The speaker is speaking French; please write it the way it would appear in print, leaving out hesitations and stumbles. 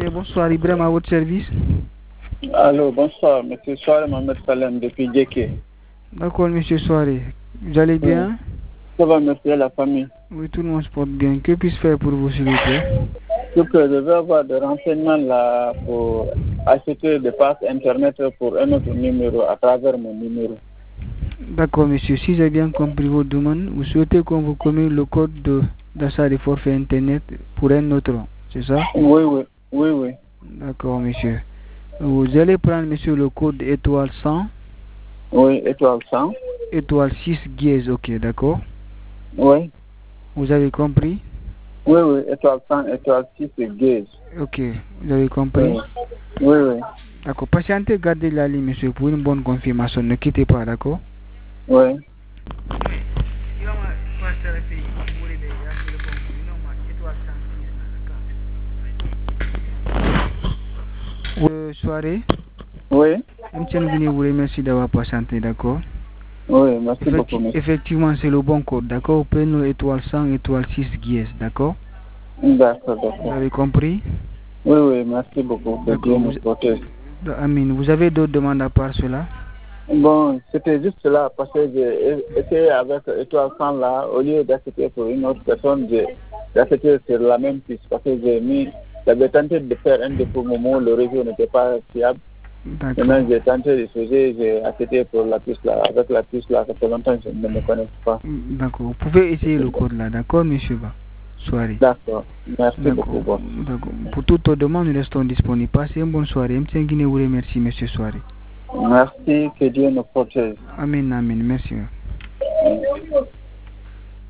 bonsoir, Ibrahim, à votre service. Allô, bonsoir, monsieur Soare Mohamed Salem depuis Djeké. D'accord, monsieur Soare. Vous allez bien? Ça va, merci à la famille. Oui, tout le monde se porte bien. Que puis-je faire pour vous, s'il vous plaît? Je veux avoir des renseignements là pour acheter des passes internet pour un autre numéro à travers mon numéro. D'accord, monsieur. Si j'ai bien compris vos demandes, vous souhaitez qu'on vous communique le code d'achat des forfaits internet pour un autre, c'est ça? Oui. D'accord, monsieur. Vous allez prendre, monsieur, le code étoile 100. Oui, étoile 100. Étoile 6 dièse, ok, d'accord? Oui. Vous avez compris? Oui, étoile 100, étoile 6 dièse. Ok, vous avez compris? Oui. D'accord, patientez, gardez la ligne, monsieur, pour une bonne confirmation. Ne quittez pas, d'accord? Oui. Soirée. Oui. Vous remercie d'avoir patienté, d'accord? Oui, merci beaucoup, monsieur. Effectivement, c'est le bon code, d'accord? Vous prenez le étoile 100, étoile 6 dièse, d'accord? D'accord. Vous avez compris? Oui, merci beaucoup. Que Dieu nous protège. Amin. Vous avez d'autres demandes à part cela? Bon, c'était juste là, parce que j'ai essayé avec étoile 100 là, au lieu d'acheter pour une autre personne, j'ai acheté sur la même piste, parce que j'avais tenté de faire un dépôt au moment où le réseau n'était pas fiable. Maintenant, j'ai tenté de changer, j'ai acheté pour la piste là. Avec la piste là, ça fait longtemps que je ne me connais pas. D'accord, vous pouvez essayer le code là, d'accord, monsieur Ba? Soirée. D'accord, merci beaucoup. D'accord. Pour toutes vos demandes, nous restons disponibles. Passez une bonne soirée. M. Guinée vous remercie, monsieur Soirée. Merci, que Dieu nous protège. Amen, merci.